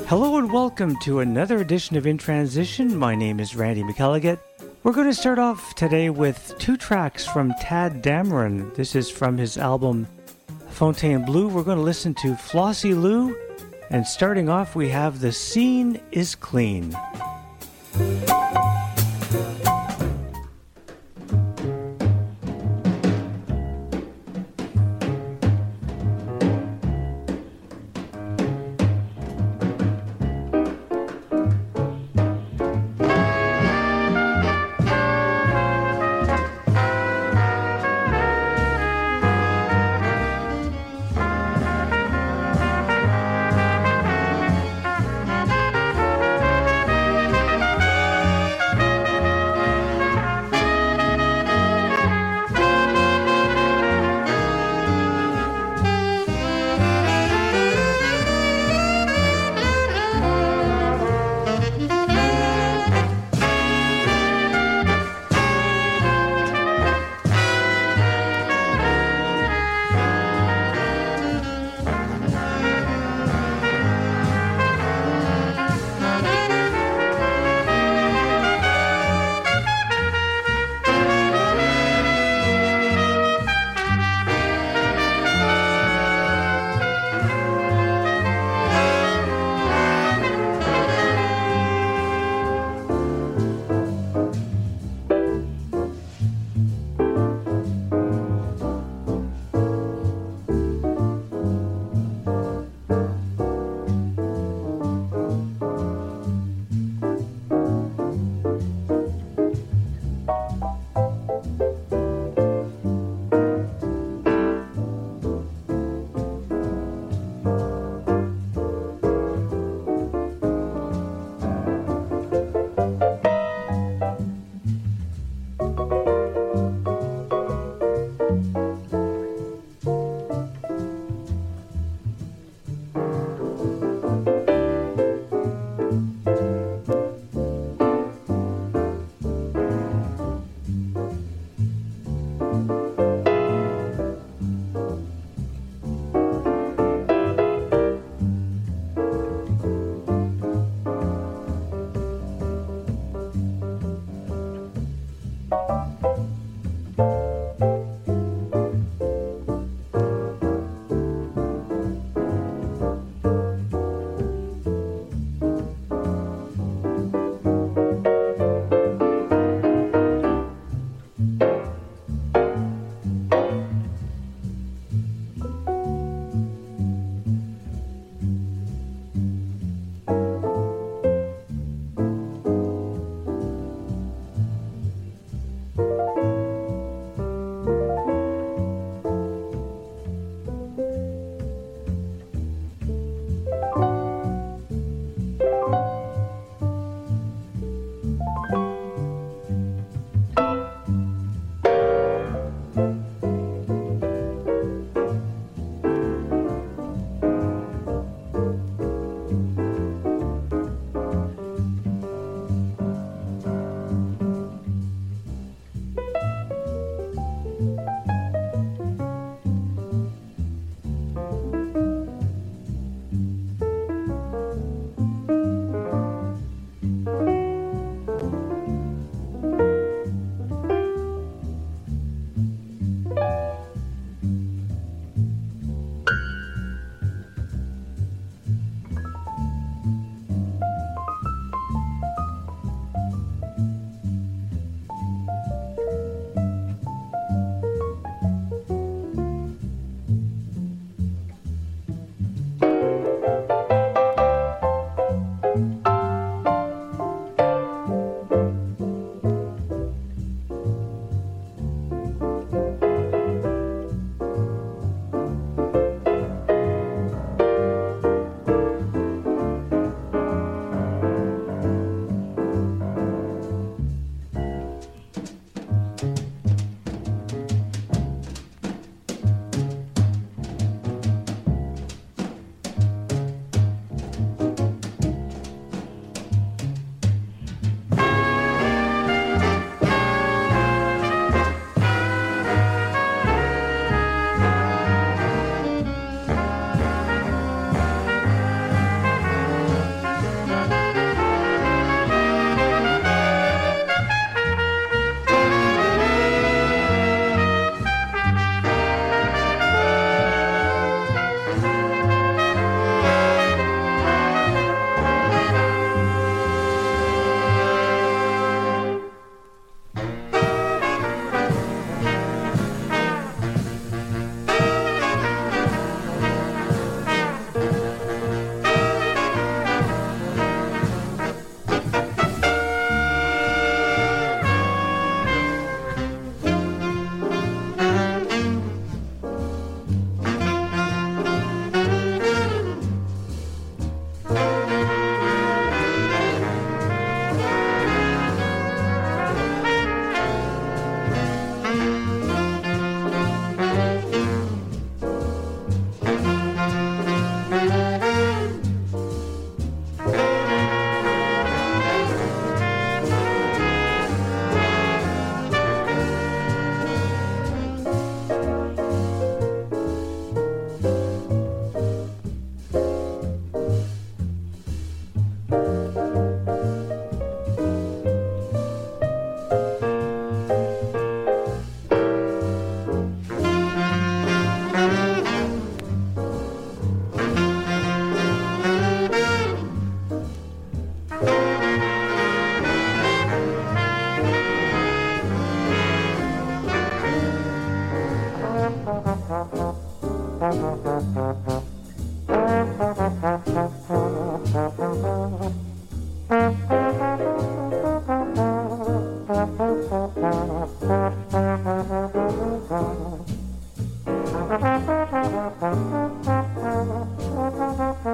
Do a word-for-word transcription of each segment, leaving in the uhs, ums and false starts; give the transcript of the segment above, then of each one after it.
Hello and welcome to another edition of In Transition. My name is Randy McElligott. We're going to start off today with two tracks from Tadd Dameron. This is from his album Fontainebleau. We're going to listen to Flossie Lou, and starting off we have The Scene is Clean.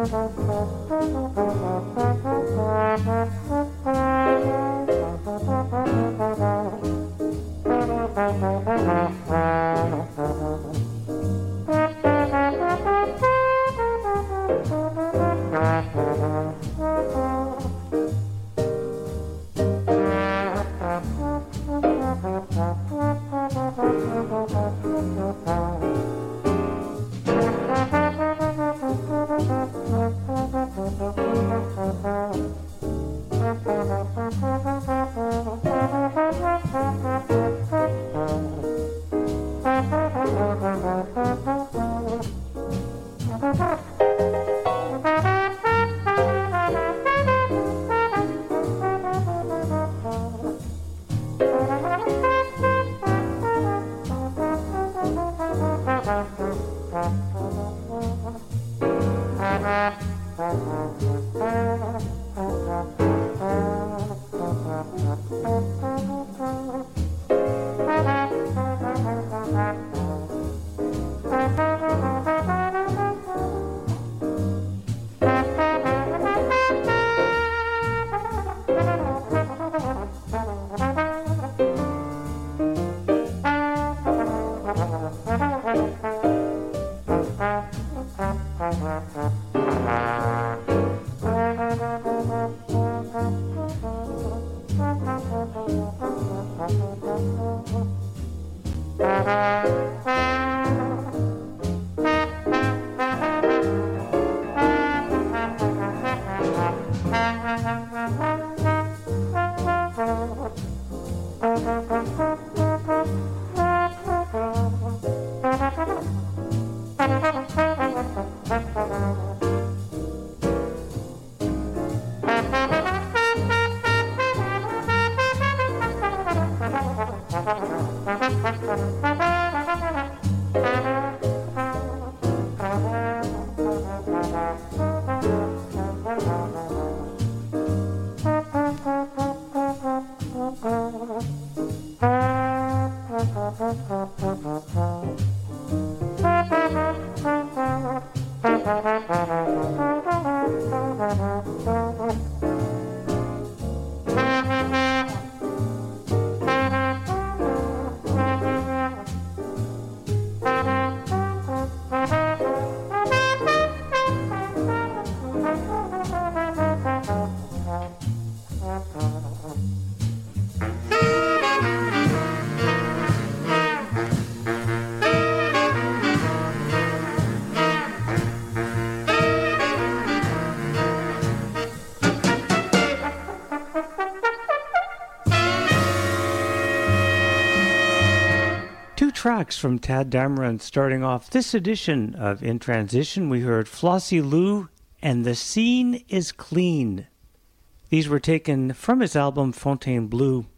Tracks from Tadd Dameron. Starting off this edition of In Transition, we heard Flossie Lou and The Scene is Clean. These were taken from his album Fontainebleau.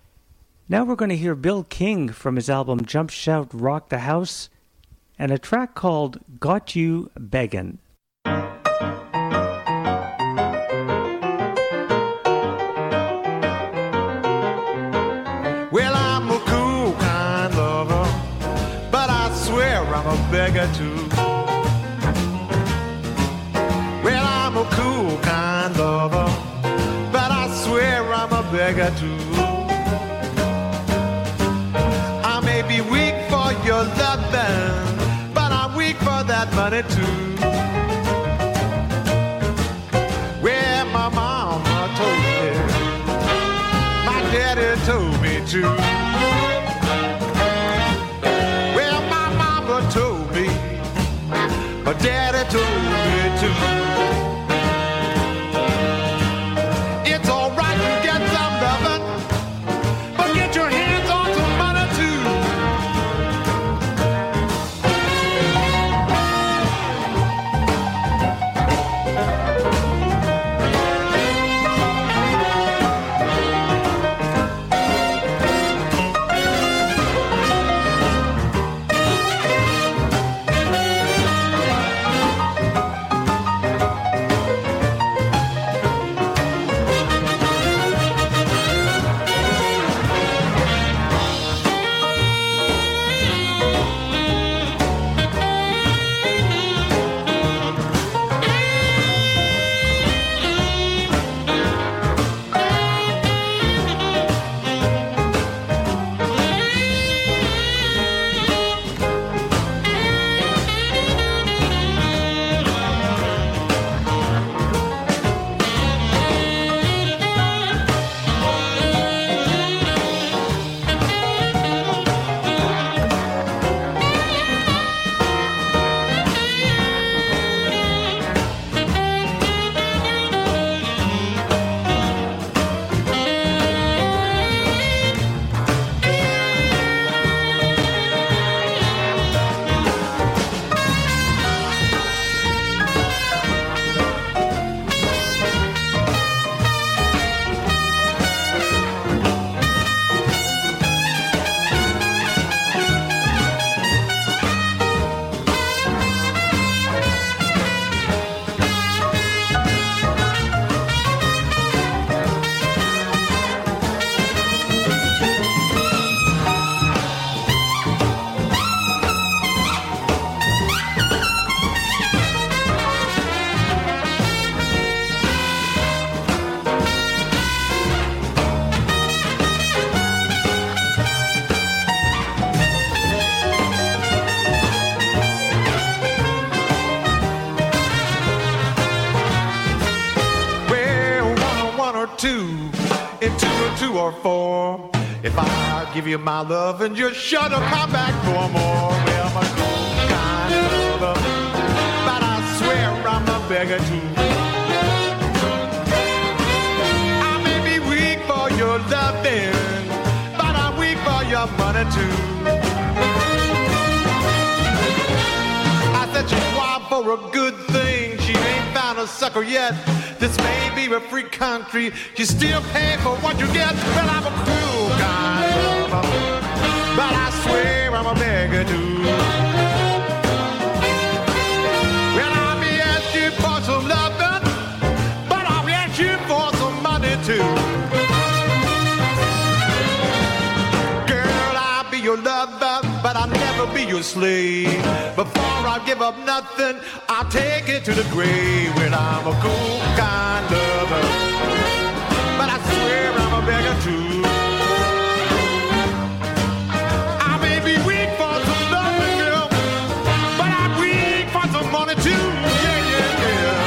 Now we're going to hear Bill King from his album Jump Shout Rock the House and a track called Got You Beggin'. Well, I'm a cool kind lover, but I swear I'm a beggar too. Well, I'm a cool kind lover, but I swear I'm a beggar too. I may be weak for your loving, but I'm weak for that money too. Well, my mama told me, my daddy told me too. Well, my mama told me, my daddy told me too. It's all right to get some loving, but get your hands on some money too. two, and two or two or four. If I give you my love and you're sure to come back for more, well, I'm a good kind of lover, but I swear I'm a beggar too. I may be weak for your loving, but I'm weak for your money too. I said she's wild for a good thing, she ain't found a sucker yet. This may be a free country, you still pay for what you get. Well, I'm a cruel kind of lover, but I swear I'm a beggar too. Well, I'll be asking for some loving, but I'll be asking for some money too. Girl, I'll be your lover, but I'll never be your slave. Before I give up nothing, I'll take it to the grave. Well, I'm a cool kind lover, but I swear I'm a beggar too. I may be weak for some loving, girl, but I'm weak for some money too. Yeah, yeah, yeah.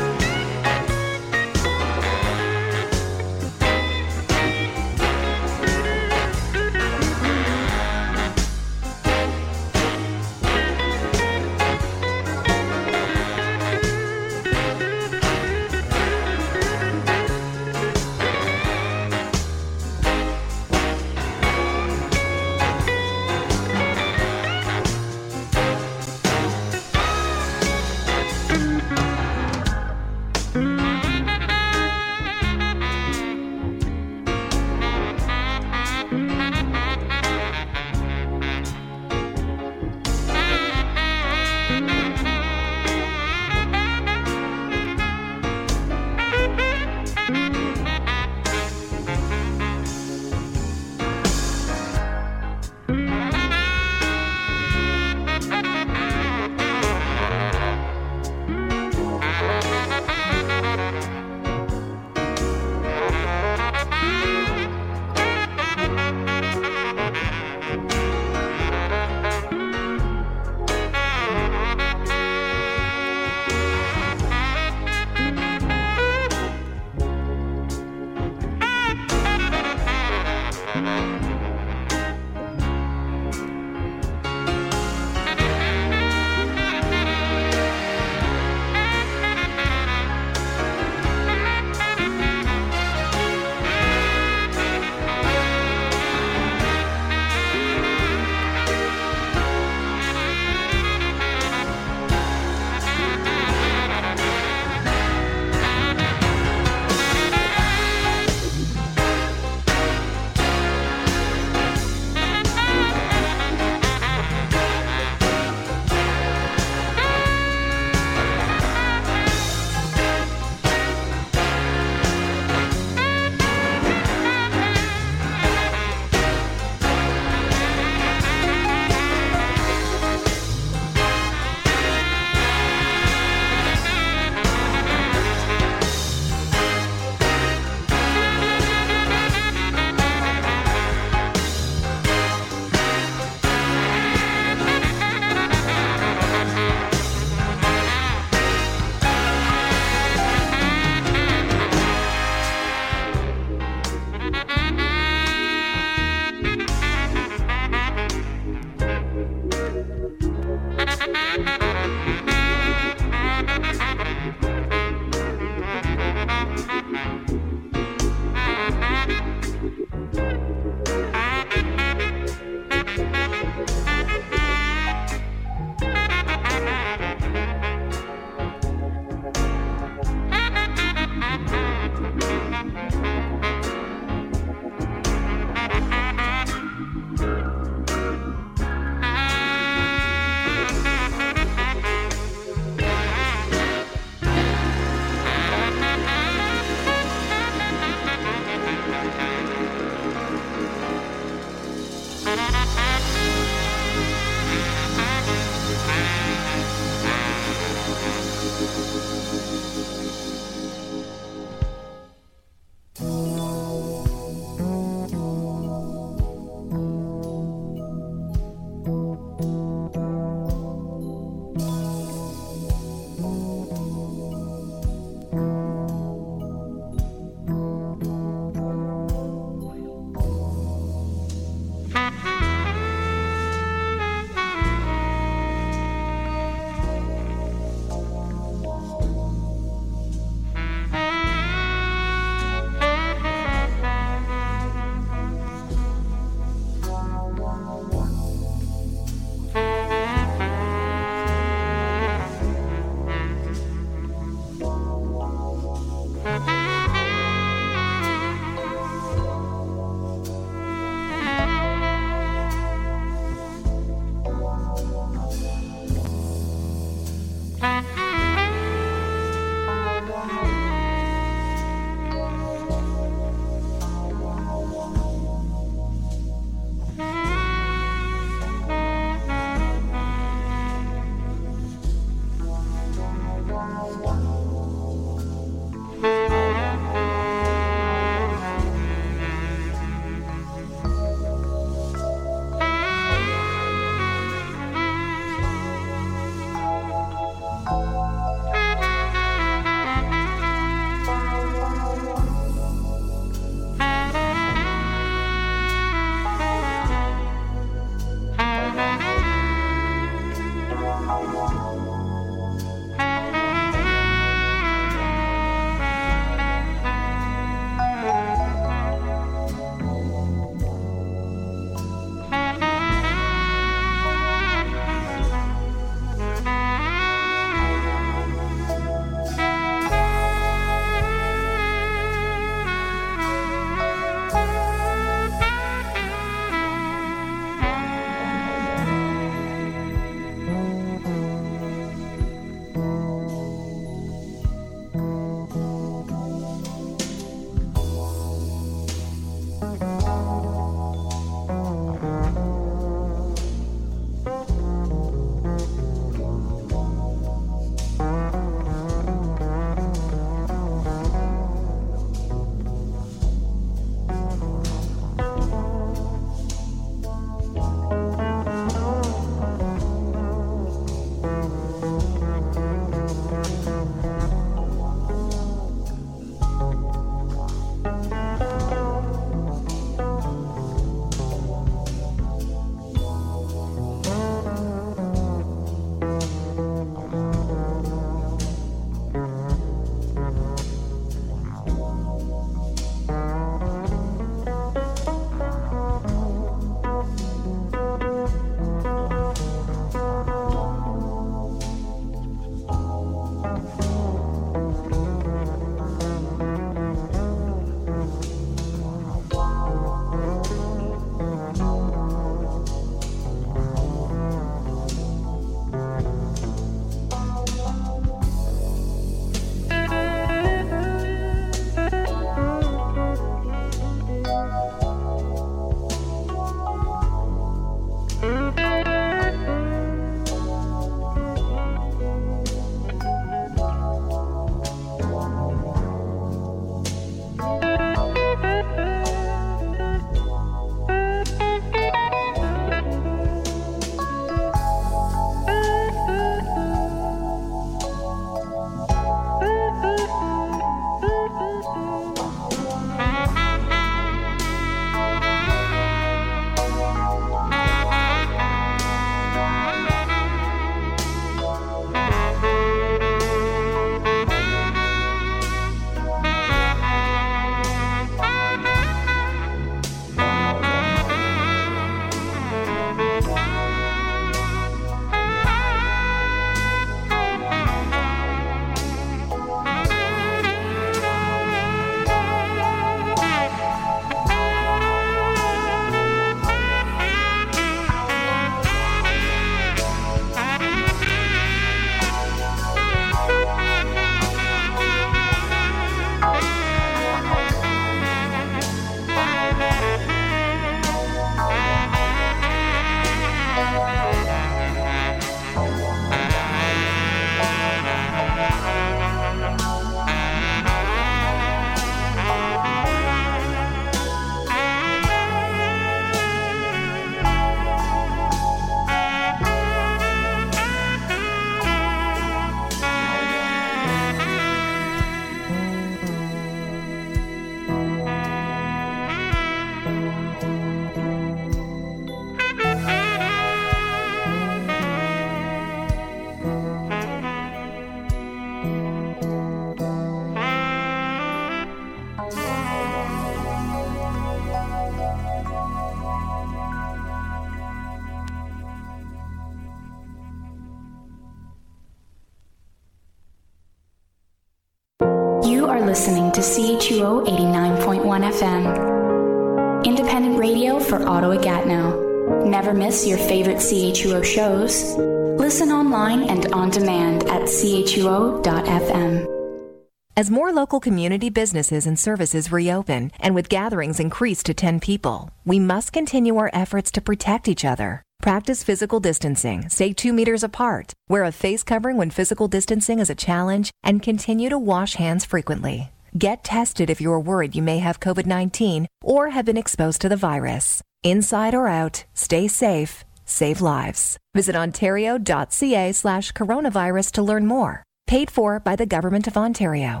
listening to C H U O eighty-nine point one F M, independent radio for Ottawa-Gatineau. Never miss your favorite C H U O shows. Listen online and on demand at c h u o dot f m. As more local community businesses and services reopen, and with gatherings increased to ten people, we must continue our efforts to protect each other. Practice physical distancing, stay two meters apart, wear a face covering when physical distancing is a challenge, and continue to wash hands frequently. Get tested if you are worried you may have covid nineteen or have been exposed to the virus. Inside or out, stay safe, save lives. Visit ontario.ca slash coronavirus to learn more. Paid for by the Government of Ontario.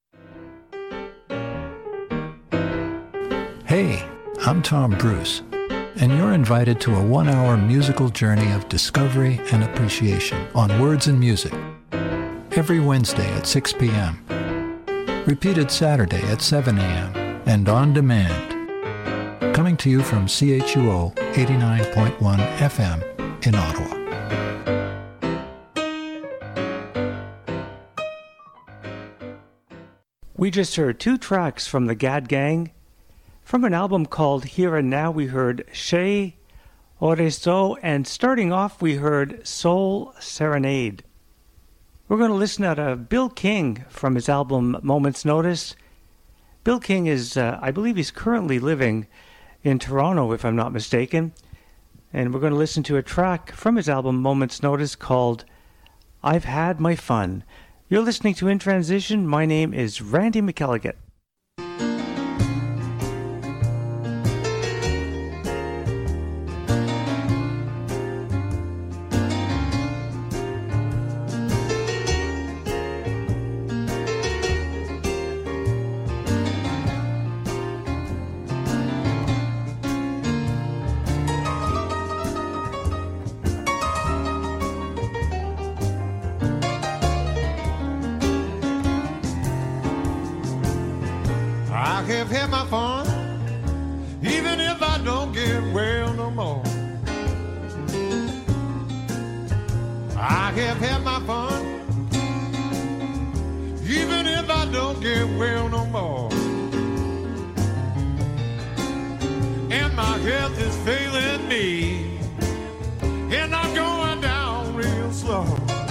Hey, I'm Tom Bruce, and you're invited to a one-hour musical journey of discovery and appreciation on Words and Music every Wednesday at six p.m., repeated Saturday at seven a.m., and on demand. Coming to you from C H U O eighty-nine point one F M in Ottawa. We just heard two tracks from the Gad Gang. From an album called Here and Now, we heard Chez Oresto, and starting off, we heard Soul Serenade. We're going to listen to uh, Bill King from his album Moment's Notice. Bill King is, uh, I believe he's currently living in Toronto, if I'm not mistaken. And we're going to listen to a track from his album Moment's Notice called I've Had My Fun. You're listening to In Transition. My name is Randy McElligott. Have had my fun, even if I don't get well no more. I have had my fun, even if I don't get well no more. And my health is failing me, and I'm going down real slow.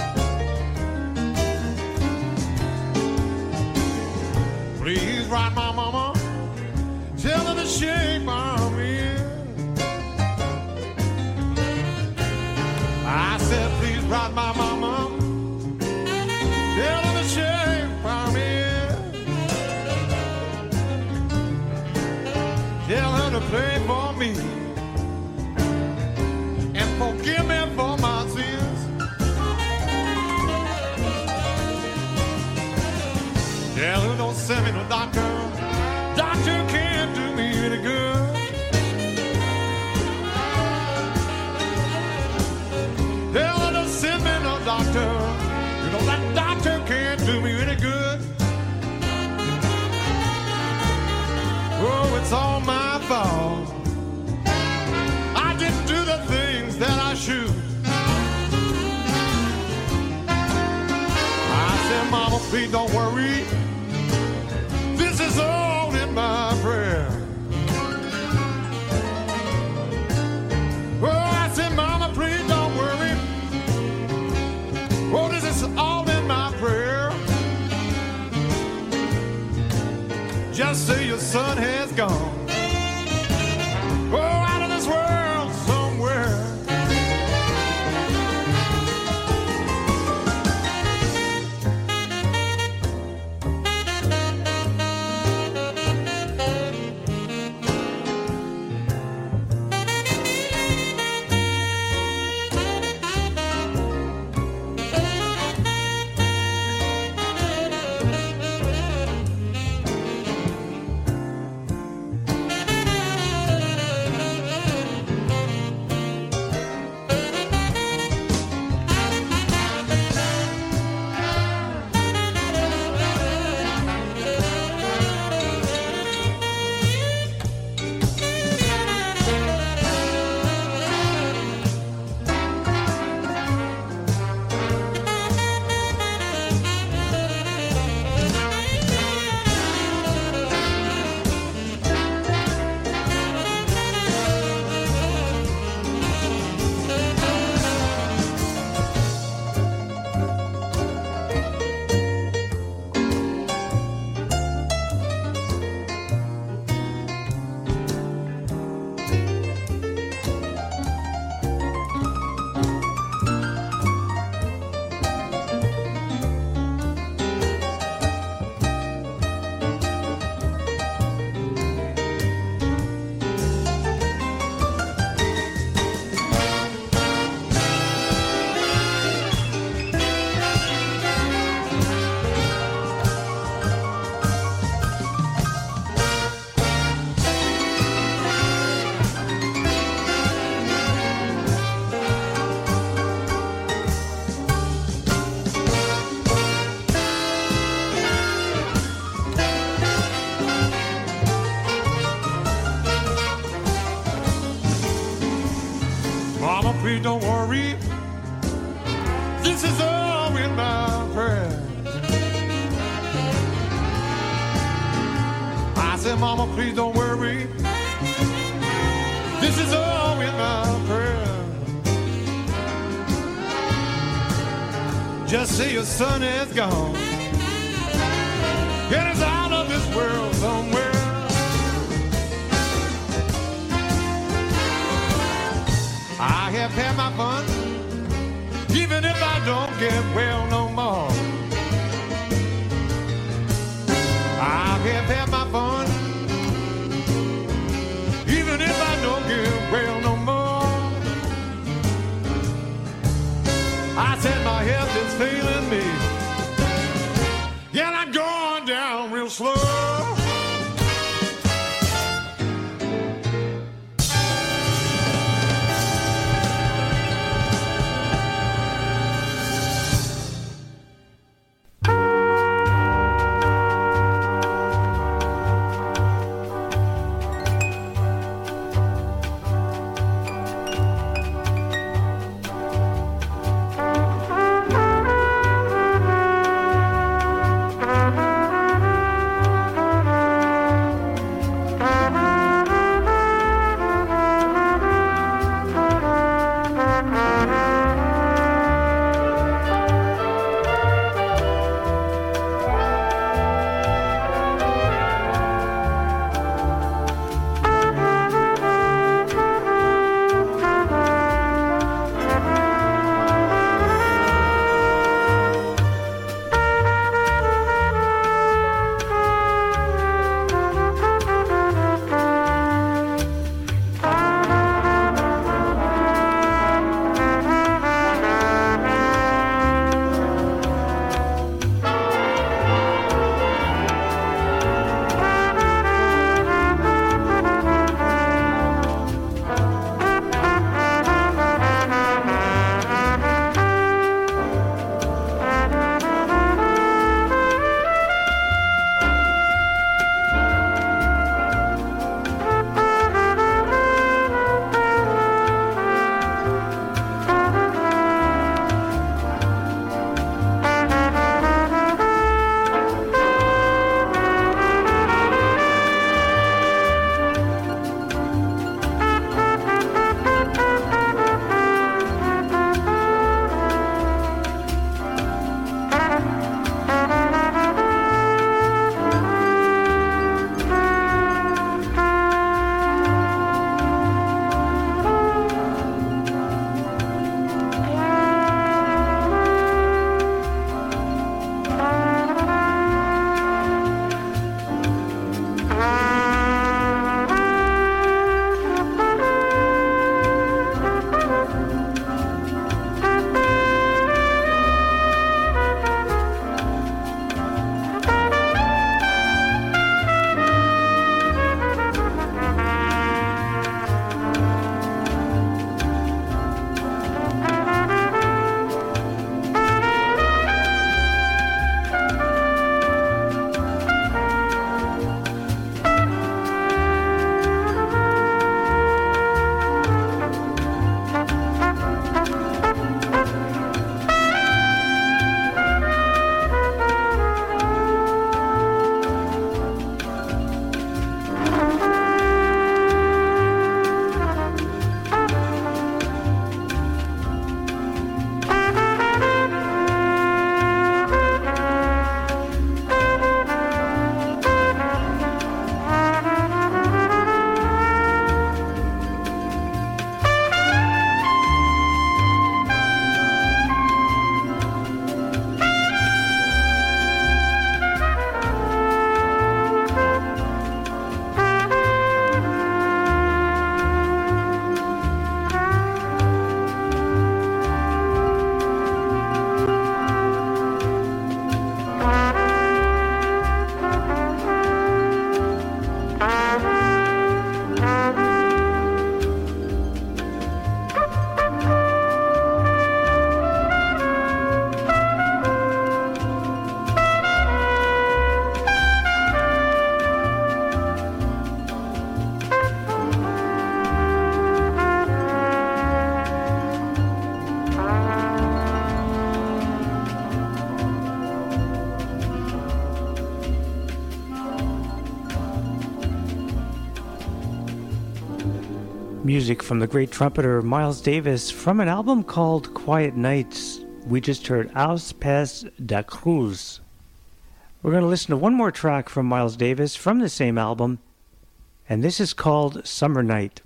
Please write my mama, tell her the shape I'm in. I said, please write my mama, tell her the shape I'm in. Tell her to pray for me and forgive me for my sins. Tell her don't send me to the doctor. Doctor can't do me any good. Tell her don't send me no doctor. You know that doctor can't do me any good. Oh, it's all my fault. I didn't do the things that I should. I said, Mama, please don't worry. This is all in my prayer. Oh, I said, Mama, please don't worry. Oh, this is all in my prayer. Just say your son has gone. Oh, out of this world somewhere. please don't worry. This is all in my prayer. I said, Mama, please don't worry. This is all in my prayer. Just say your son is gone. Get us out of this world somewhere. I have had my fun, even if I don't get well no more. I have had my fun, even if I don't get well no more. I said my health is failing me, and I'm going down real slow. Music from the great trumpeter Miles Davis from an album called Quiet Nights. We just heard Aos Pés da Cruz. We're going to listen to one more track from Miles Davis from the same album, and this is called Summer Night.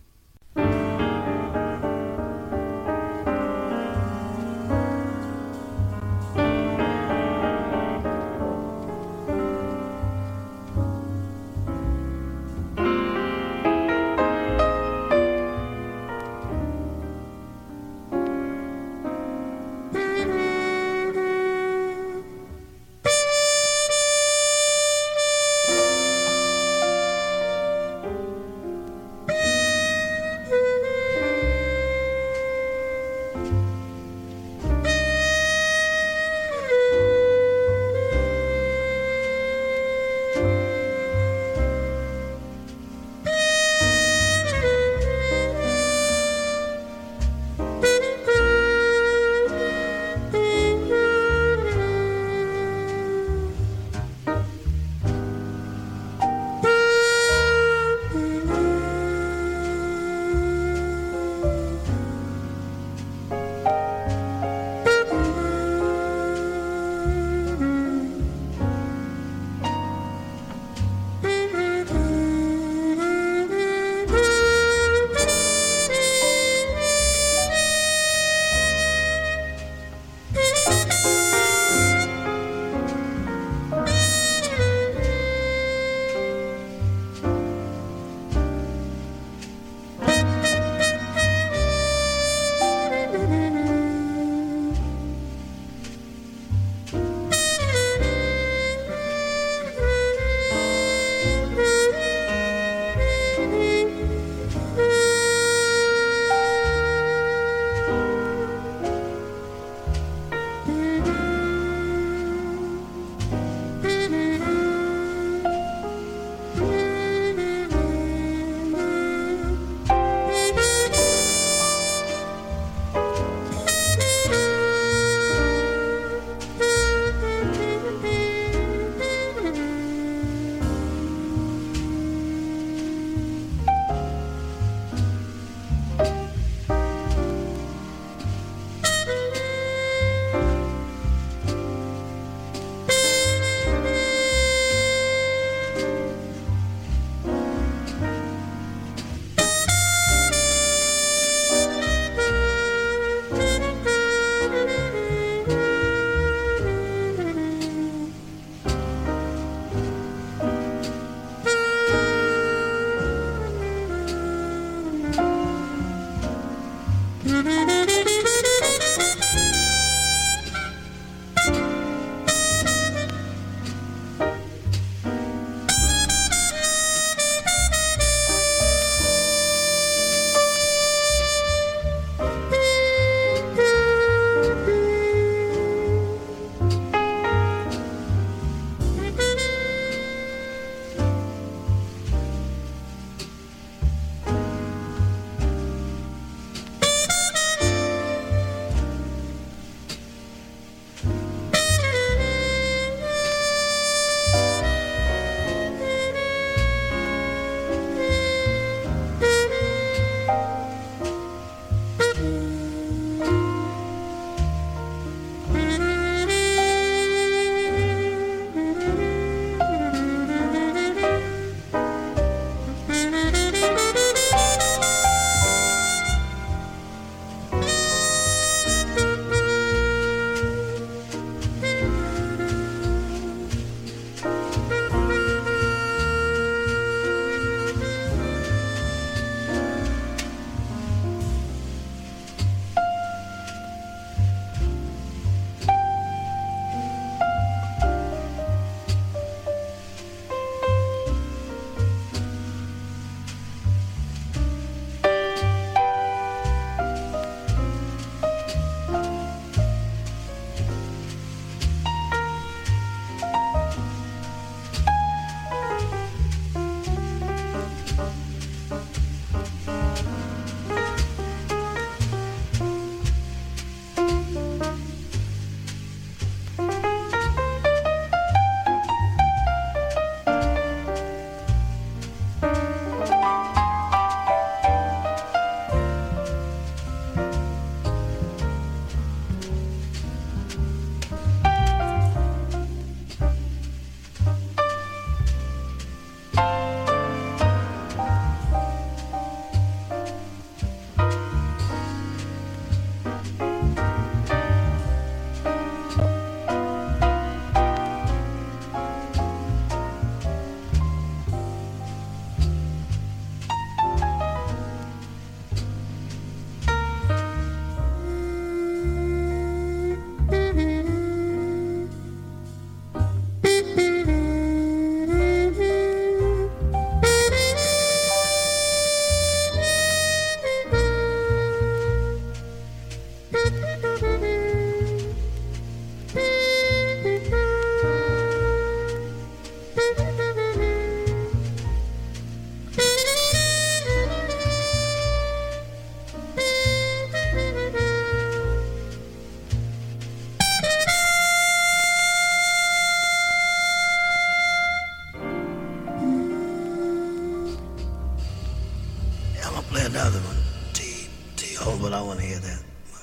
play another one. T, T, hold, but I want to hear that.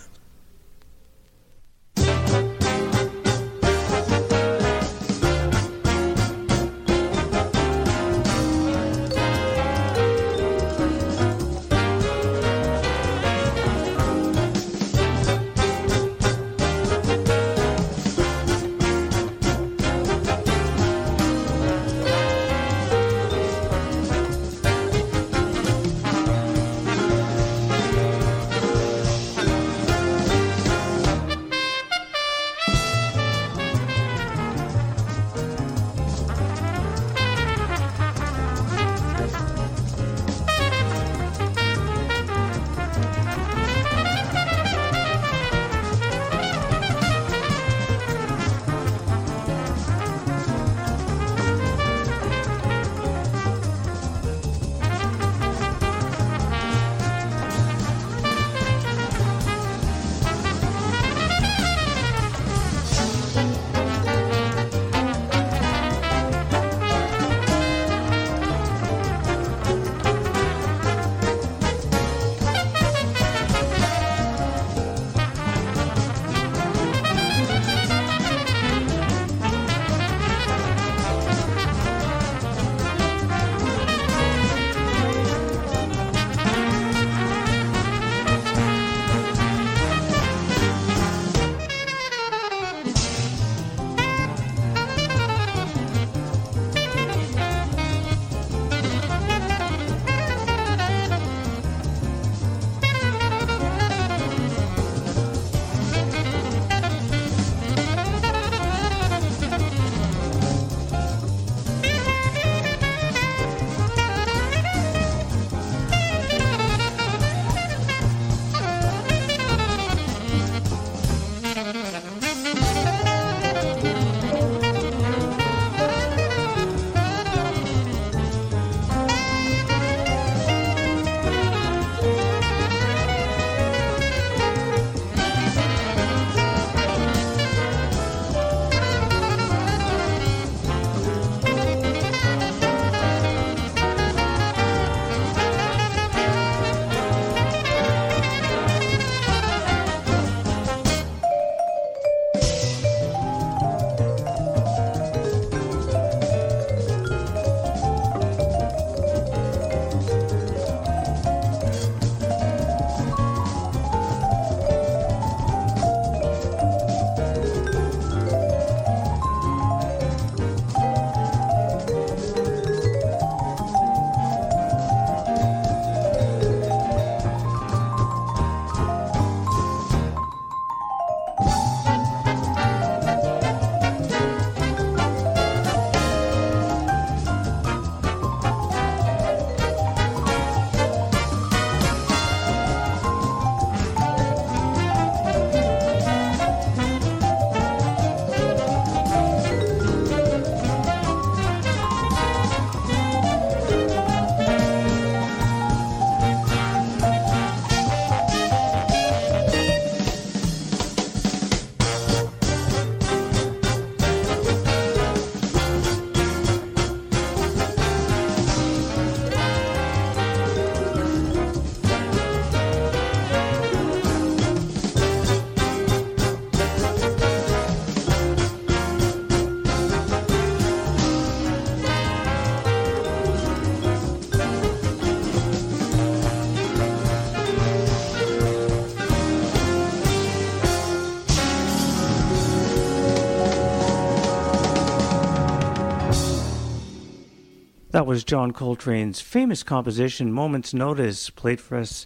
That was John Coltrane's famous composition, Moment's Notice, played for us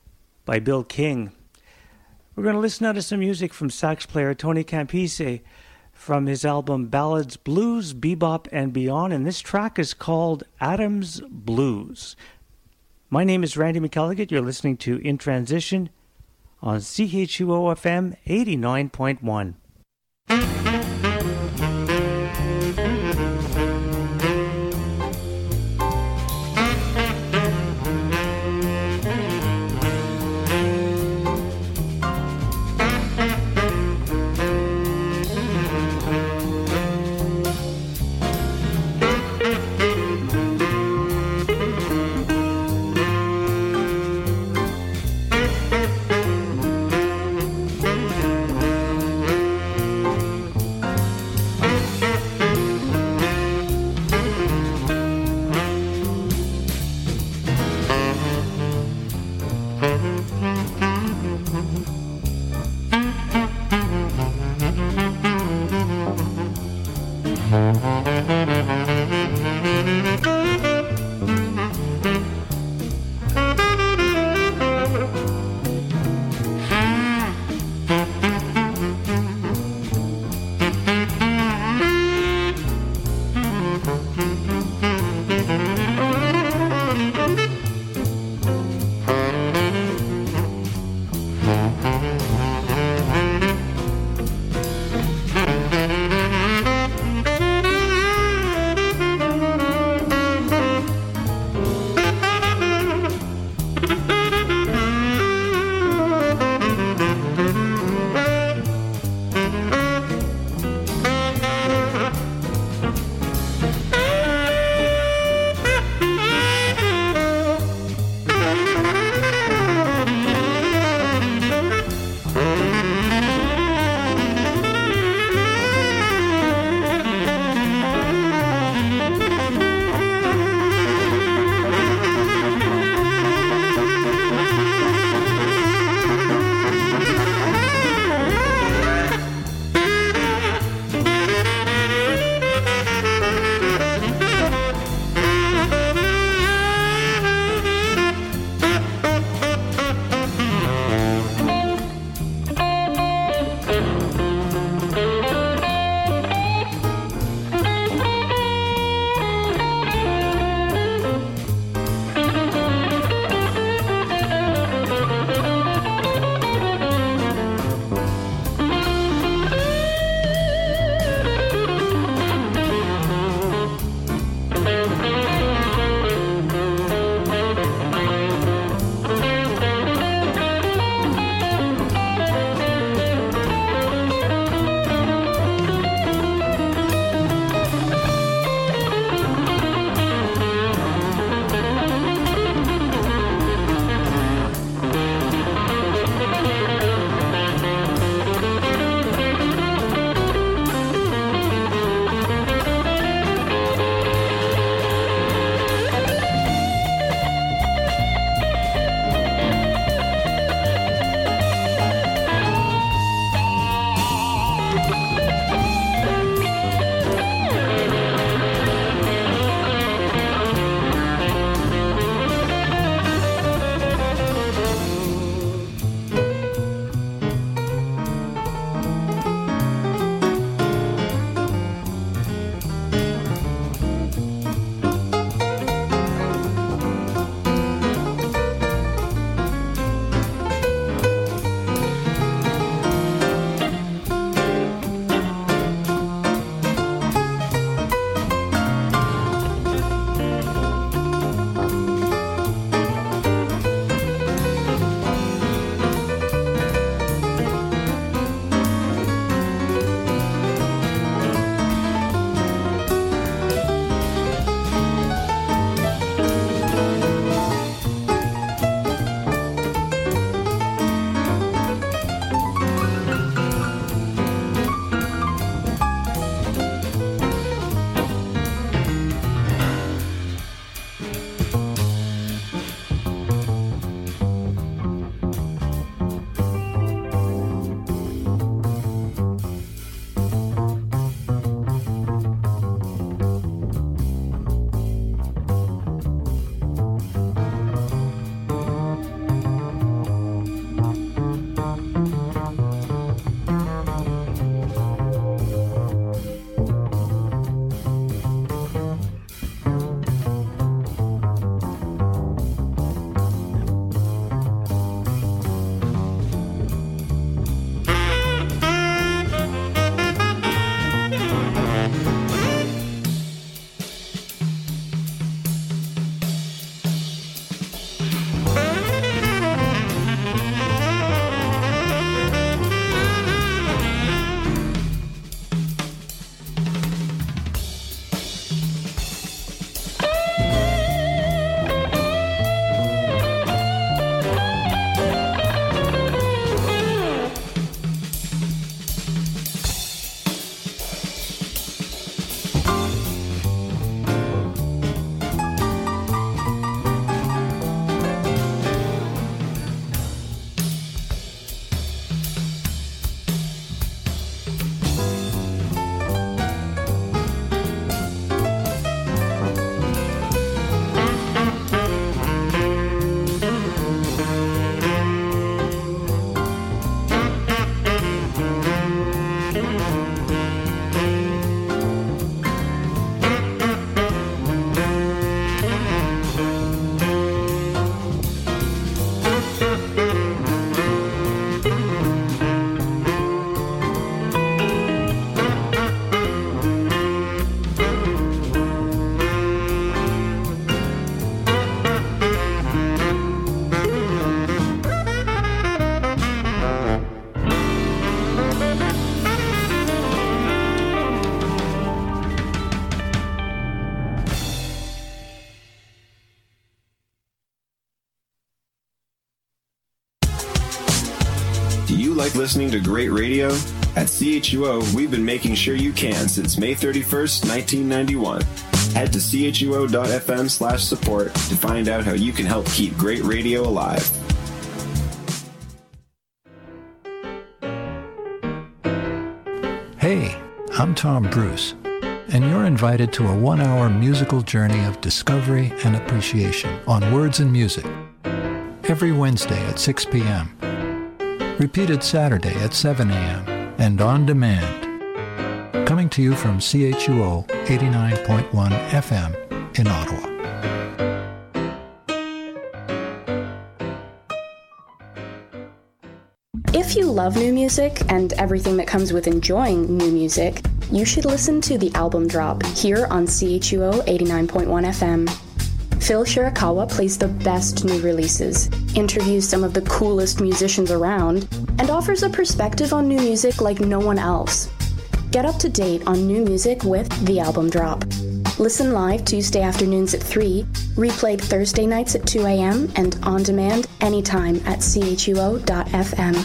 by Bill King. We're going to listen now to some music from sax player Tony Campisi from his album Ballads, Blues, Bebop, and Beyond, and this track is called Adams Blues. My name is Randy McElligott. You're listening to In Transition on C H U O F M eighty-nine point one. like listening to great radio? At C H U O, we've been making sure you can since May thirty-first, nineteen ninety-one. Head to chuo.fm slash support to find out how you can help keep great radio alive. Hey, I'm Tom Bruce, and you're invited to a one-hour musical journey of discovery and appreciation on Words and Music, every Wednesday at six p.m., repeated Saturday at seven a.m., and on demand. Coming to you from C H U O eighty-nine point one F M in Ottawa. If you love new music and everything that comes with enjoying new music, you should listen to The Album Drop here on C H U O eighty-nine point one F M. Phil Shirakawa plays the best new releases, interviews some of the coolest musicians around, and offers a perspective on new music like no one else. Get up to date on new music with The Album Drop. Listen live Tuesday afternoons at three, replayed Thursday nights at two a.m., and on demand anytime at C H U O dot F M.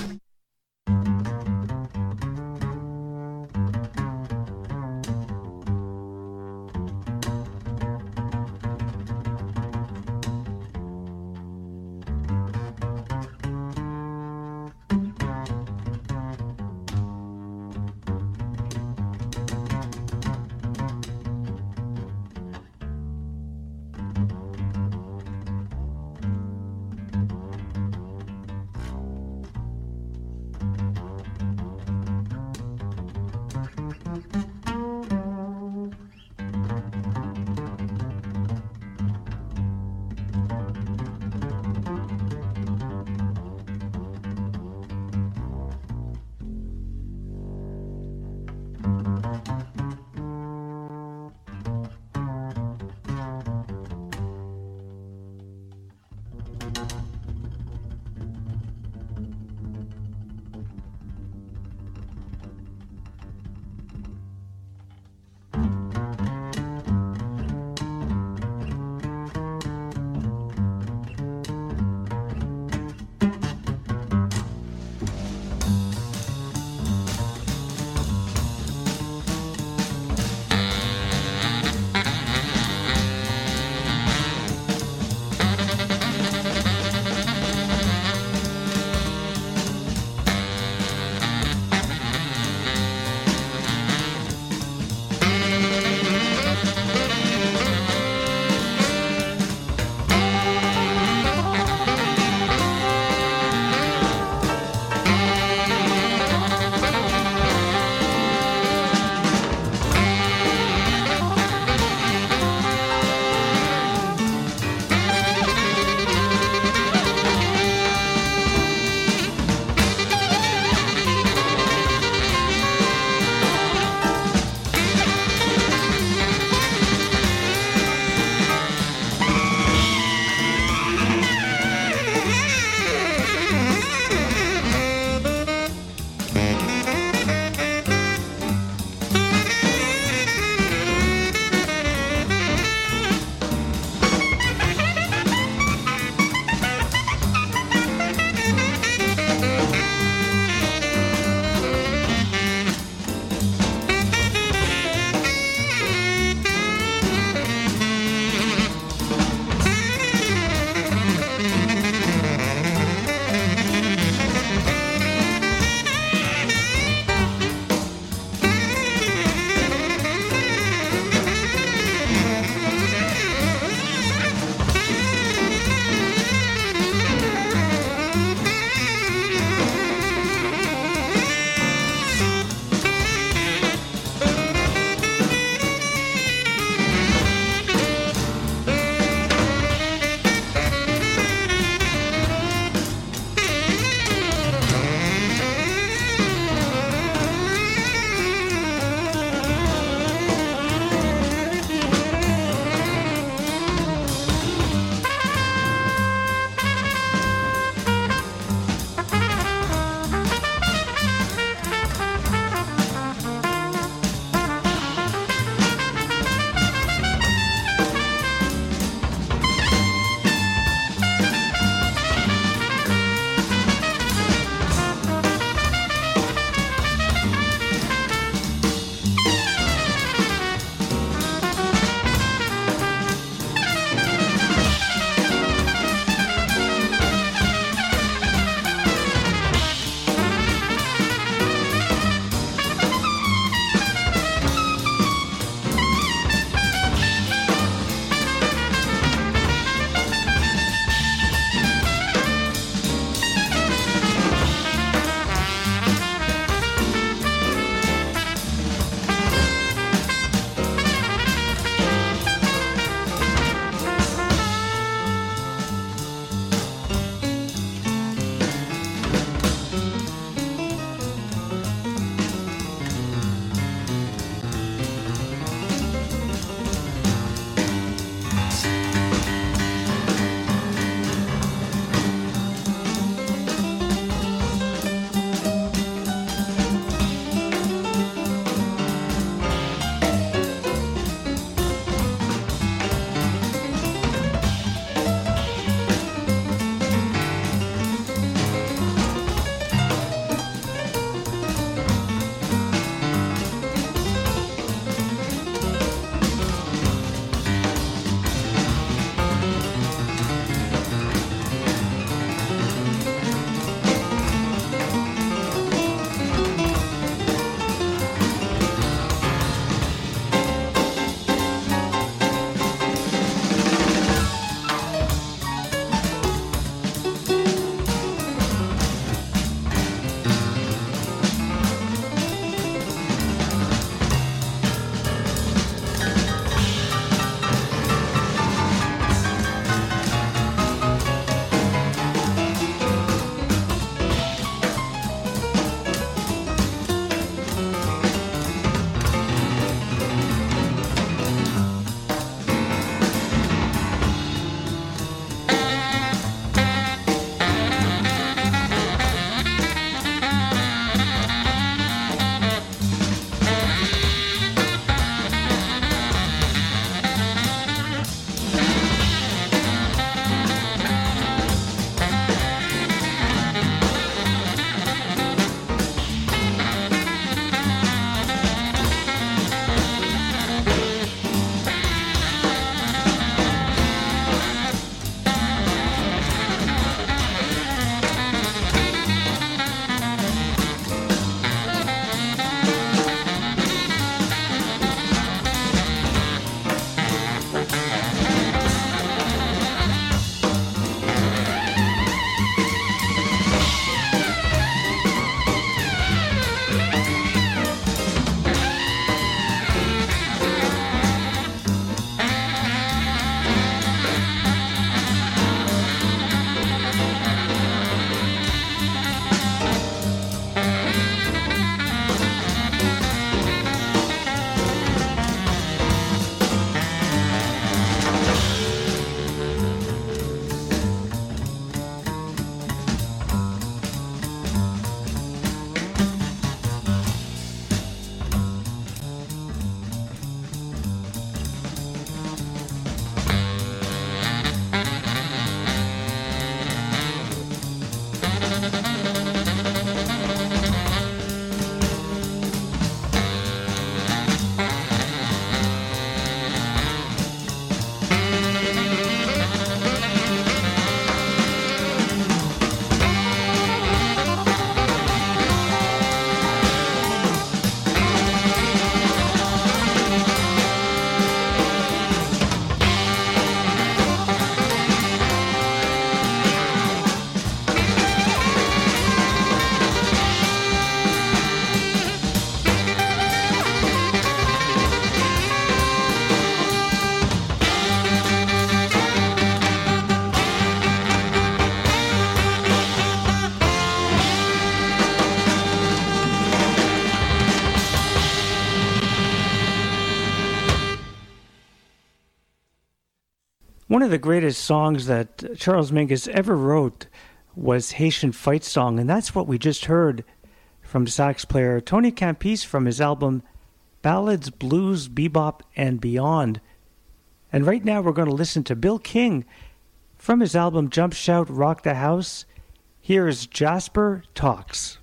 One of the greatest songs that Charles Mingus ever wrote was Haitian Fight Song, and that's what we just heard from sax player Tony Campise from his album Ballads, Blues, Bebop, and Beyond. And right now we're going to listen to Bill King from his album Jump, Shout, Rock the House. Here's Jasper Talks.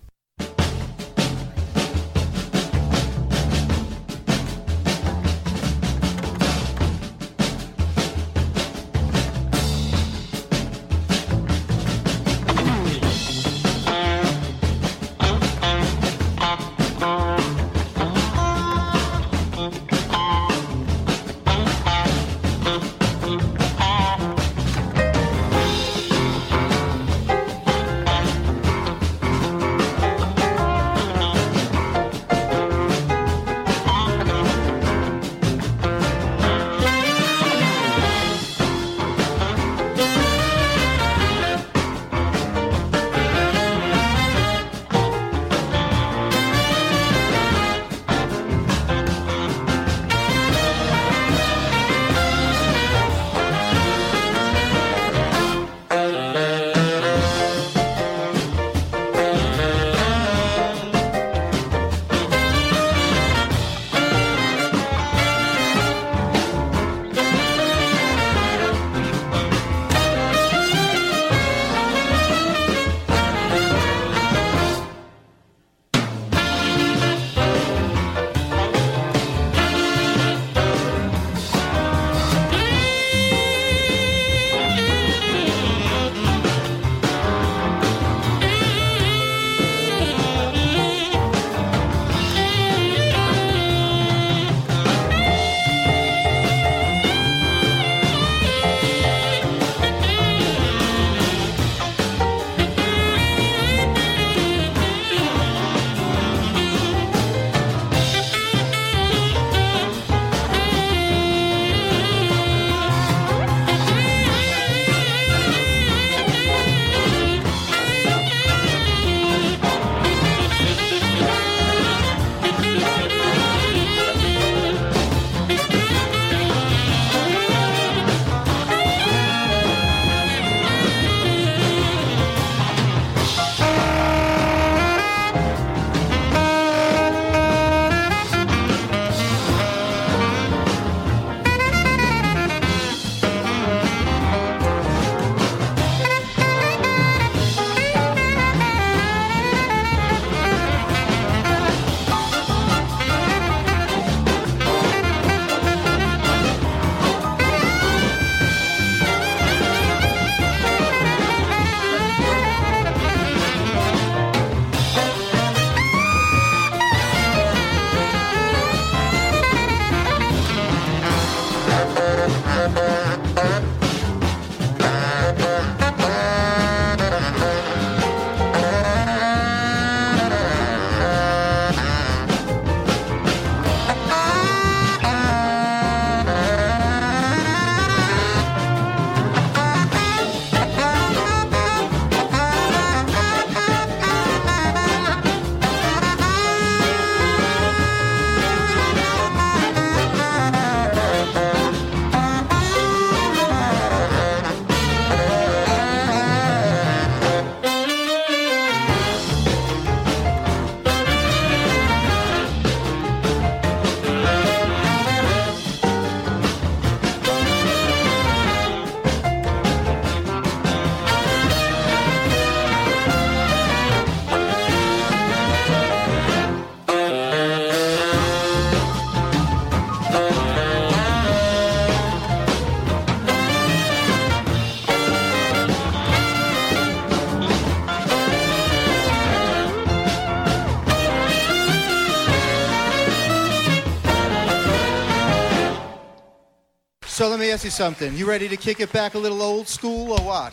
So let me ask you something. You ready to kick it back a little old school or what?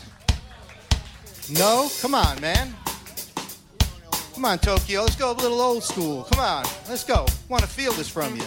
No? Come on, man. Come on, Tokyo. Let's go a little old school. Come on. Let's go. Want to feel this from you.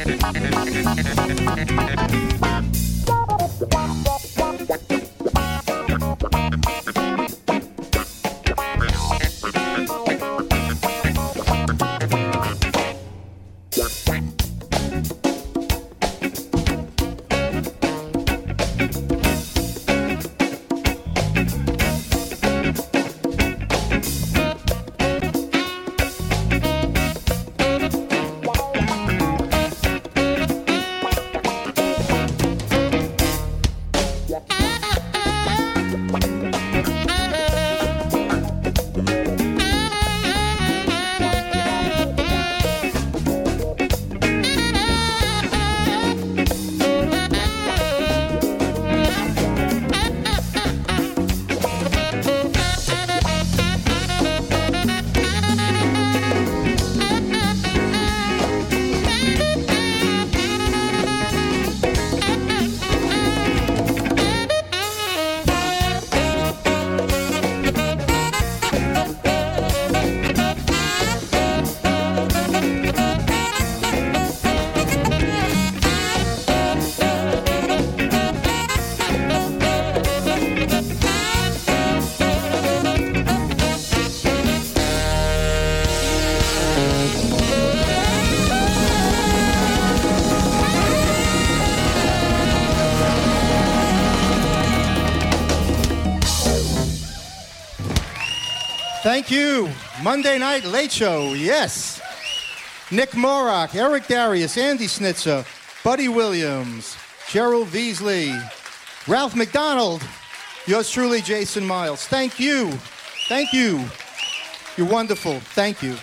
Thank you. Monday Night Late Show, yes. Nick Morrock, Eric Darius, Andy Snitzer, Buddy Williams, Gerald Veasley, Ralph McDonald, yours truly, Jason Miles. Thank you. Thank you. You're wonderful. Thank you.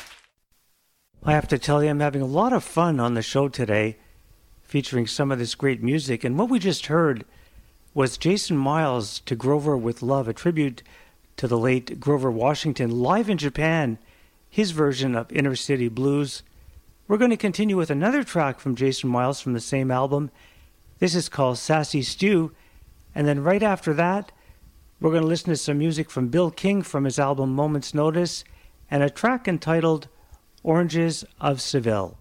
I have to tell you, I'm having a lot of fun on the show today, featuring some of this great music. And what we just heard was Jason Miles to Grover with Love, a tribute to the late Grover Washington, live in Japan, his version of Inner City Blues. We're going to continue with another track from Jason Miles from the same album. This is called Sassy Stew. And then right after that, we're going to listen to some music from Bill King from his album Moment's Notice, and a track entitled Oranges of Seville.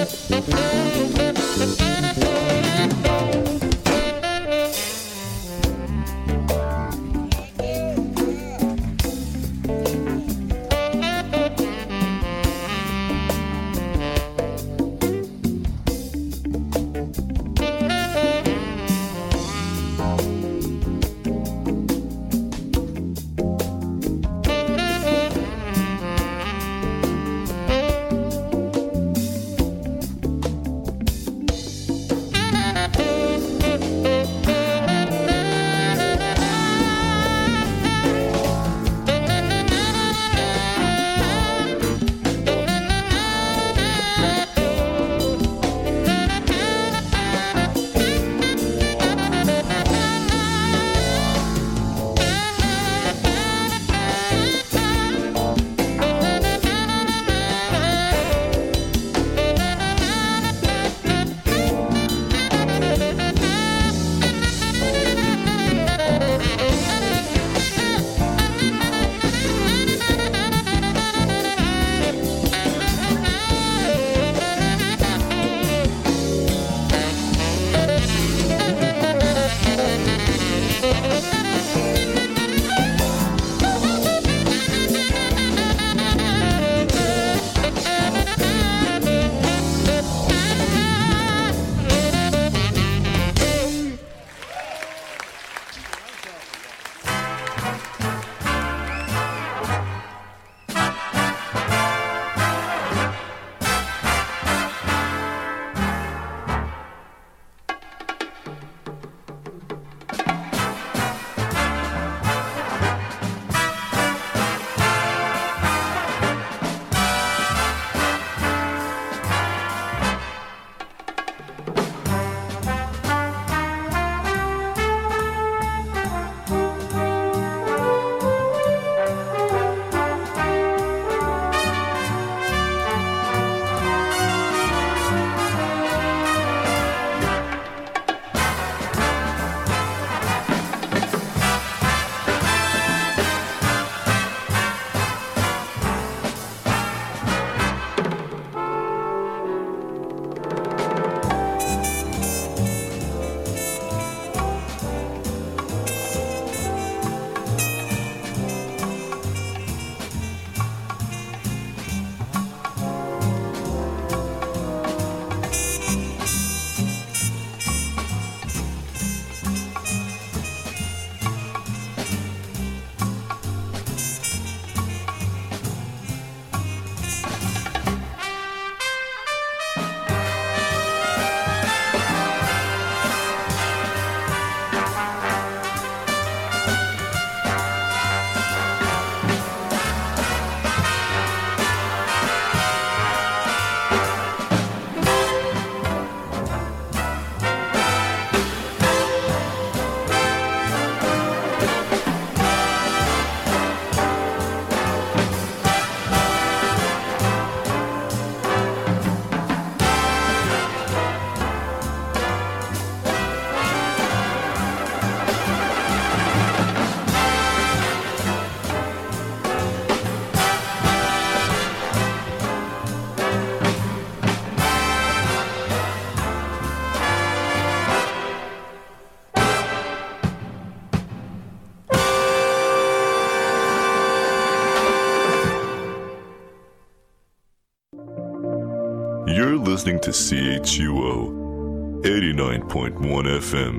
You're listening to C H U O eighty-nine point one F M,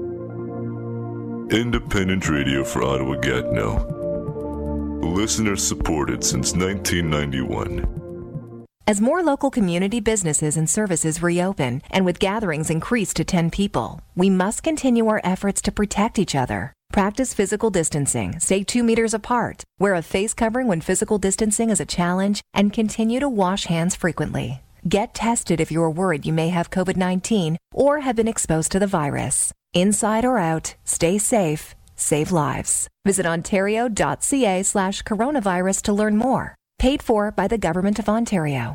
independent radio for Ottawa-Gatineau. Listener supported since nineteen ninety-one. As more local community businesses and services reopen, and with gatherings increased to ten people, we must continue our efforts to protect each other. Practice physical distancing, stay two meters apart, wear a face covering when physical distancing is a challenge, and continue to wash hands frequently. Get tested if you are worried you may have COVID nineteen or have been exposed to the virus. Inside or out, stay safe, save lives. Visit ontario.ca slash coronavirus to learn more. Paid for by the Government of Ontario.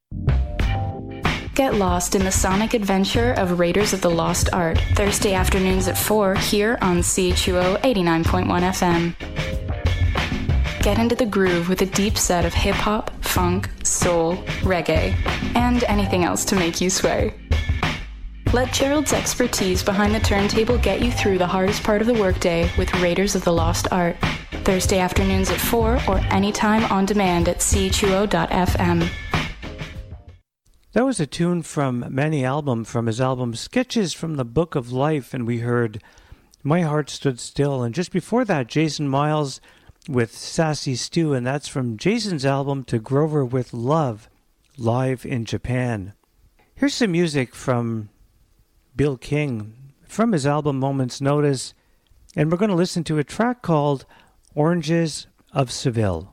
Get lost in the sonic adventure of Raiders of the Lost Art, Thursday afternoons at four here on C H U O eighty-nine point one F M. Get into the groove with a deep set of hip-hop, funk, soul, reggae, and anything else to make you sway. Let Gerald's expertise behind the turntable get you through the hardest part of the workday with Raiders of the Lost Art. Thursday afternoons at four or anytime on demand at C H U O dot F M. That was a tune from Manny Album from his album Sketches from the Book of Life, and we heard My Heart Stood Still. And just before that, Jason Miles with Sassy Stew, and that's from Jason's album To Grover with Love, live in Japan. Here's some music from Bill King from his album Moment's Notice, and we're going to listen to a track called Oranges of Seville.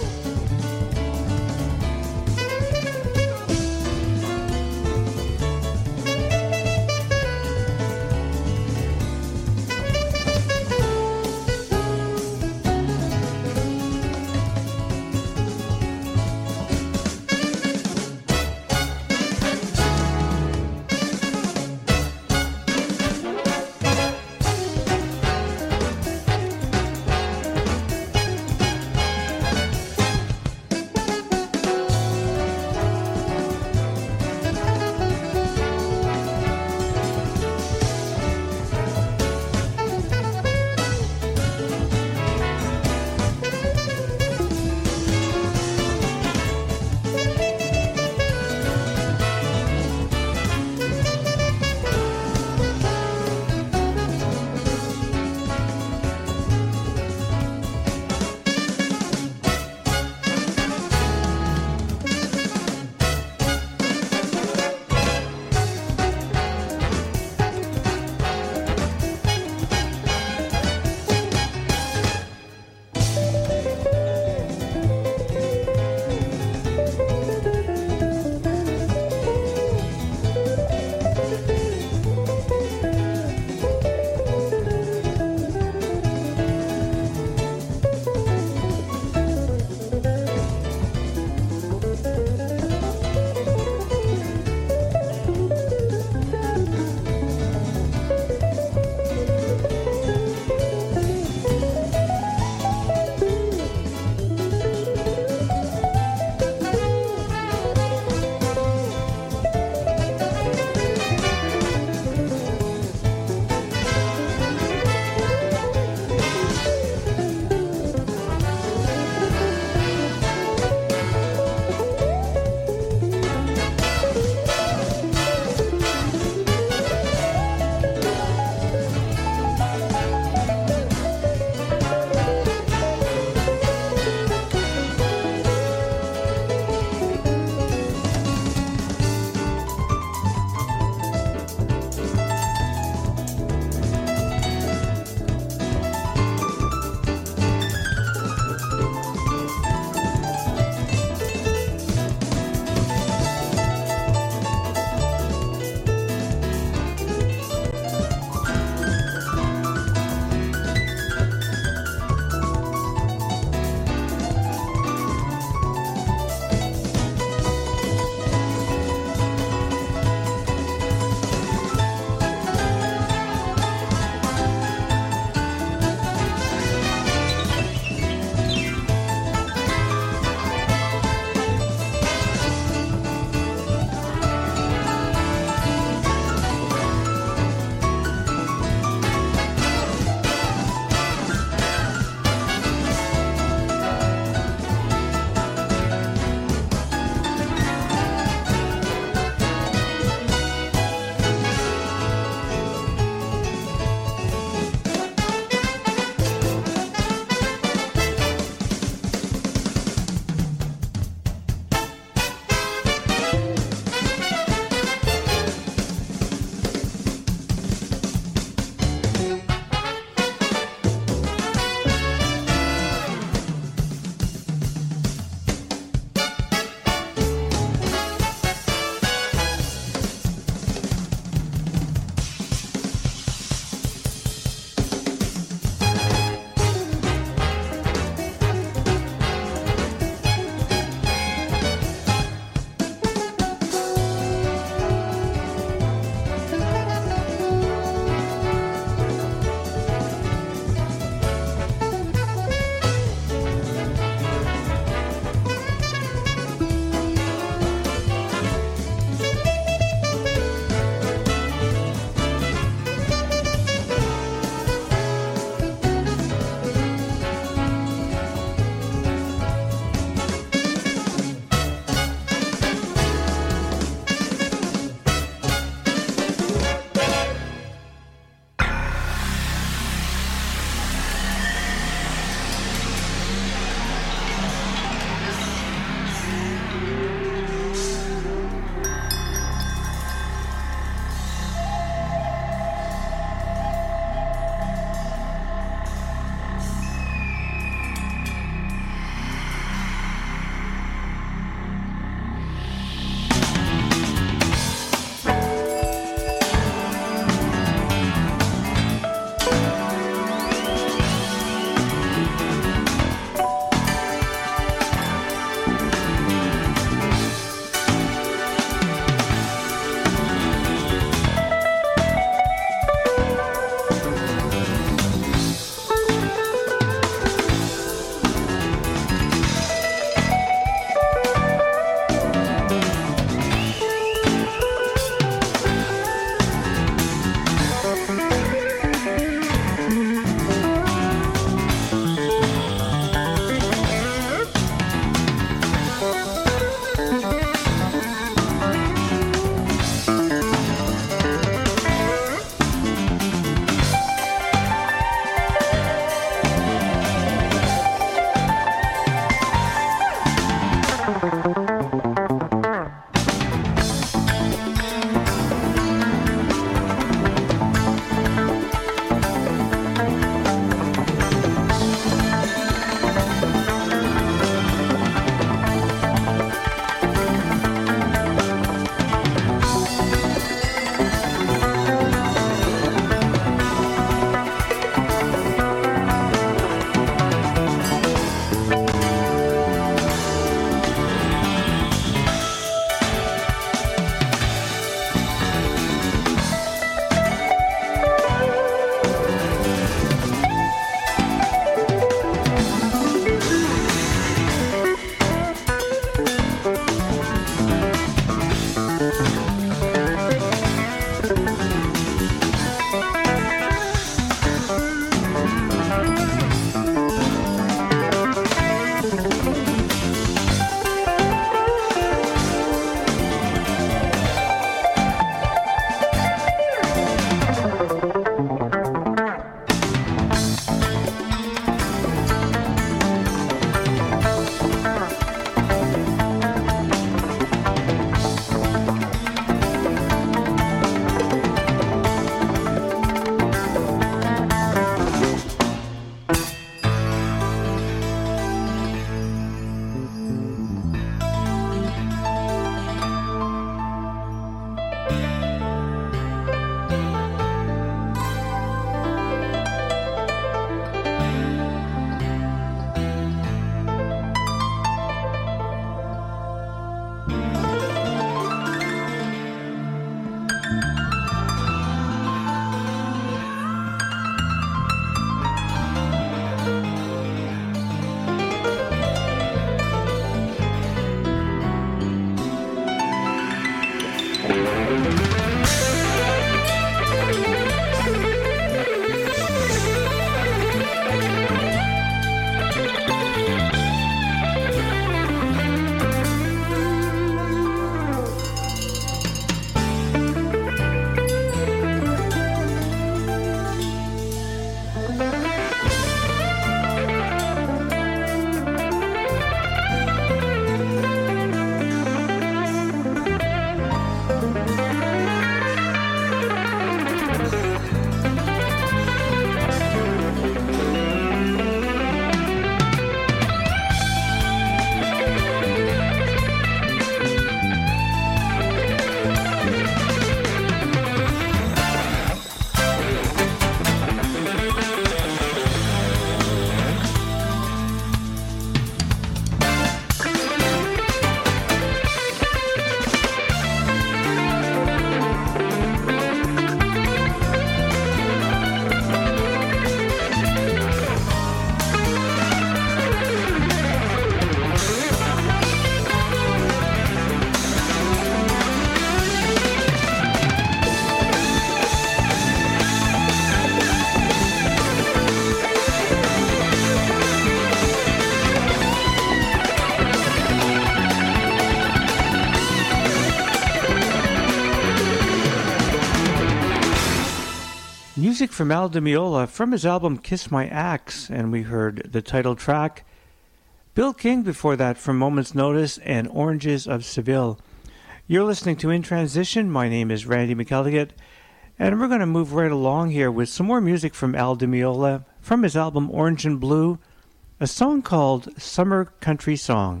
Music from Al Di Meola from his album Kiss My Axe, and we heard the title track. Bill King before that from Moment's Notice and Oranges of Seville. You're listening to In Transition. My name is Randy McElligott, and we're going to move right along here with some more music from Al Di Meola from his album Orange and Blue, a song called Summer Country Song.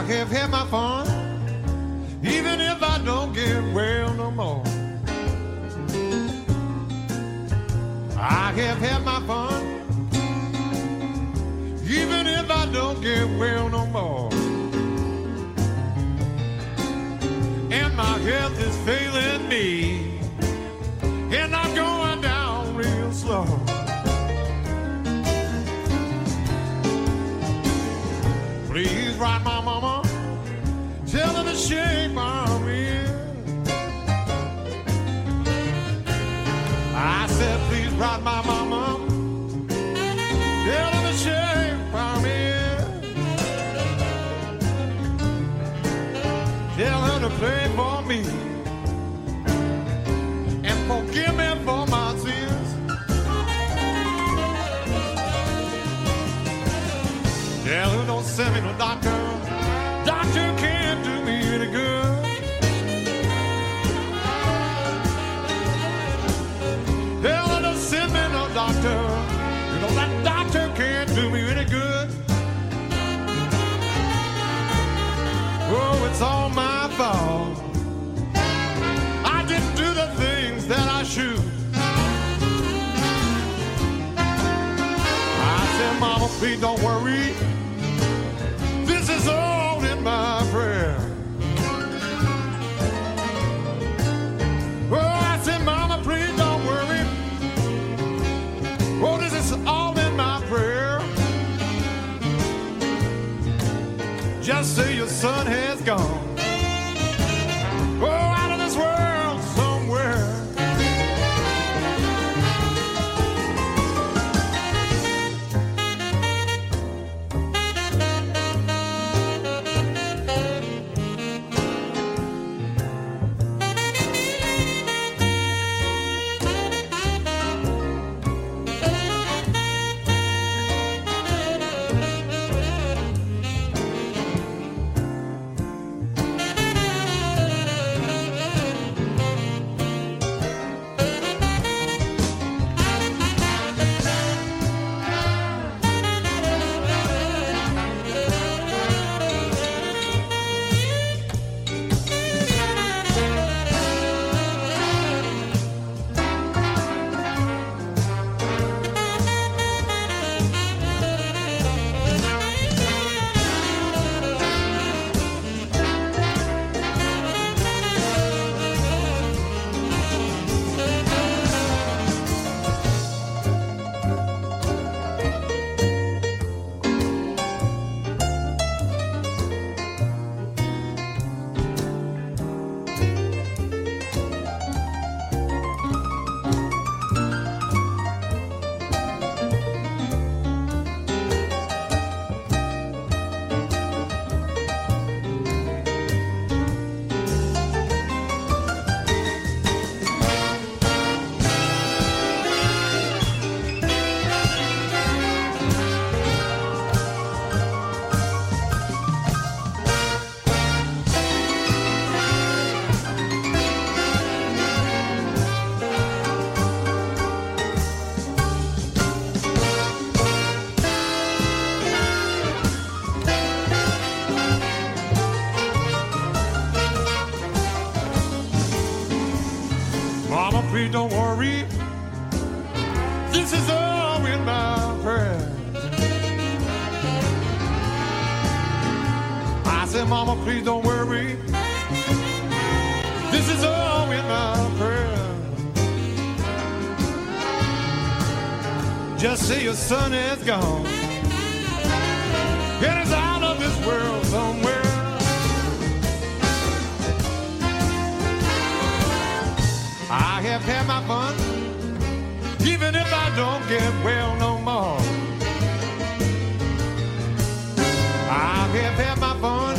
have had my fun, even if I don't get well no more. I have had my fun, even if I don't get well no more. And my health is failing me, and I'm going down real slow. Please write my mama, tell her the shape I'm in. I said, please write my mama, tell her the shape I'm in. Tell her to pray for me and forgive me for my sins. Tell her don't send me no doctor, doctor can't do me any good. Tell her don't send me no doctor, you know that doctor can't do me any good. Oh, it's all my fault, I didn't do the things that I should. I said, mama, please don't worry, this is all in my prayer. Oh, I said, mama, please don't worry, oh, this is all in my prayer. Just say your son has gone, oh, out of this world somewhere. Please don't worry, this is all in my prayer. I said, mama, please don't worry, this is all in my prayer. Just say your son is gone, get us out of this world somewhere. I have had my fun, even if I don't get well no more. I have had my fun,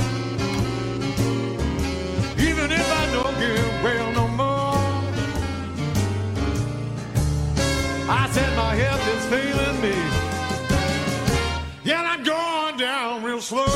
even if I don't get well no more. I said my health is failing me, yeah, I'm going down real slow.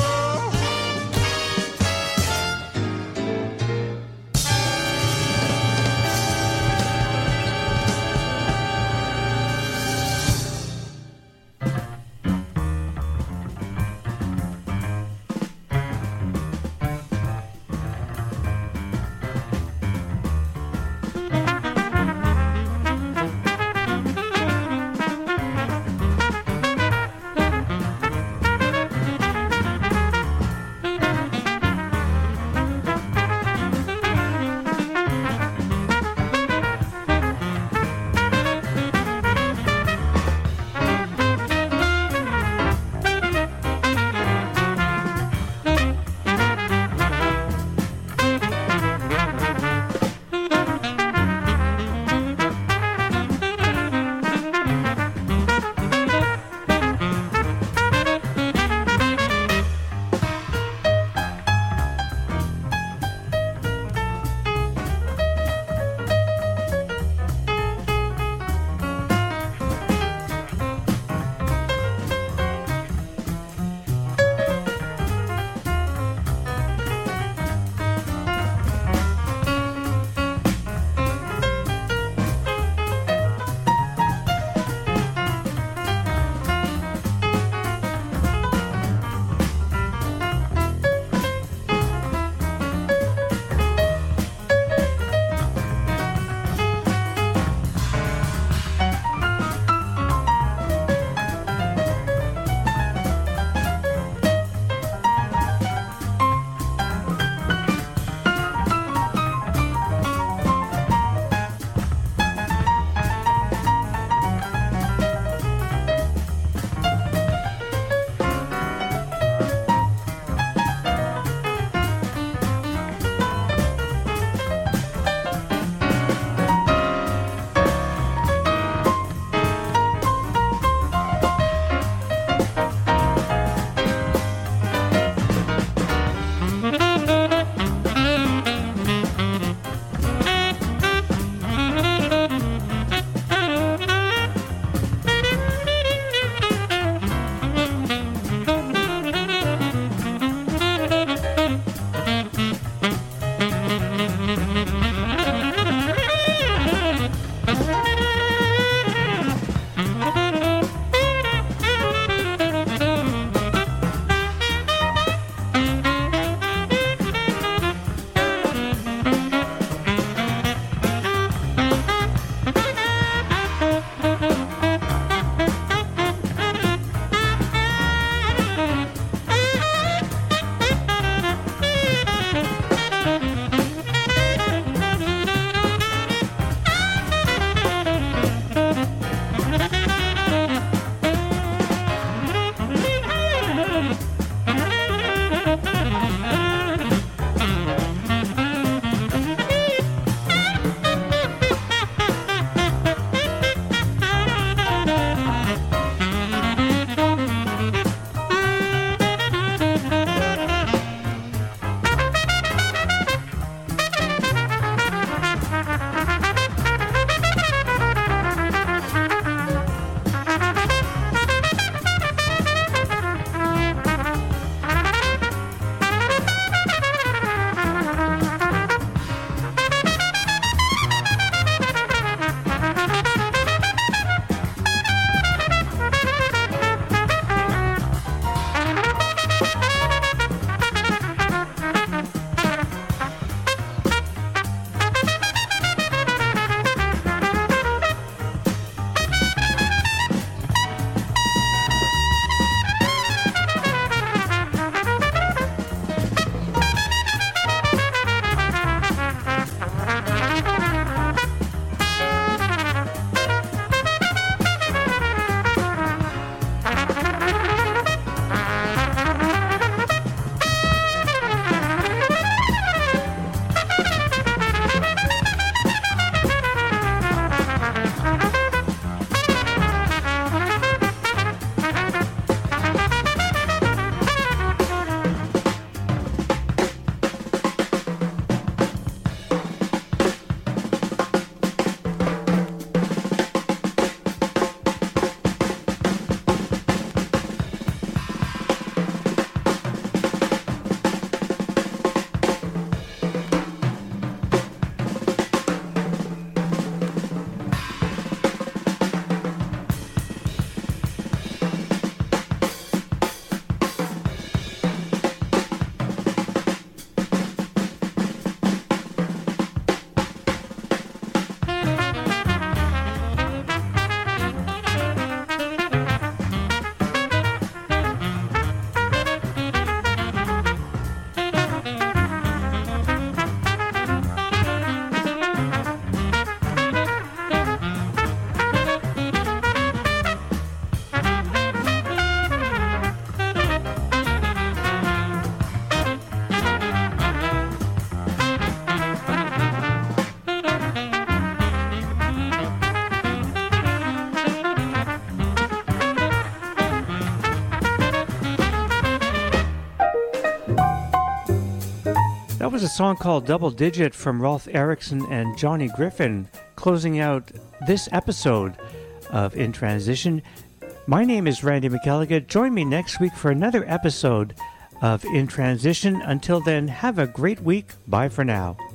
That was a song called Double Digit from Rolf Erickson and Johnny Griffin, closing out this episode of In Transition. My name is Randy McElligott. Join me next week for another episode of In Transition. Until then, have a great week. Bye for now.